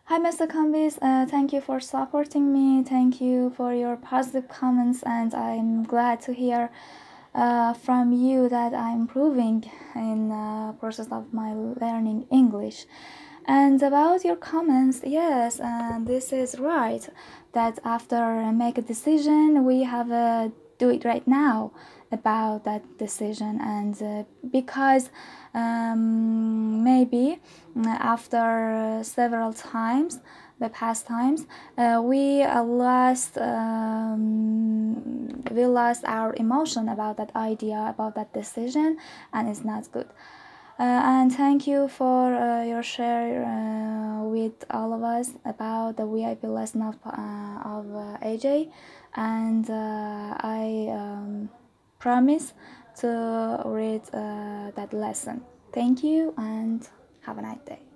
Hi, Mr. Kambis. Thank you for supporting me. Thank you for your positive comments, and I'm glad to hear from you that I'm improving in the process of my learning English. And about your comments, yes, this is right. That after make a decision, we have do it right now about that decision, and because maybe after several times the past times we lost our emotion about that idea, about that decision, and it's not good. And thank you for your share with all of us about the VIP lesson of AJ, and I promise to read that lesson. Thank you and have a nice day.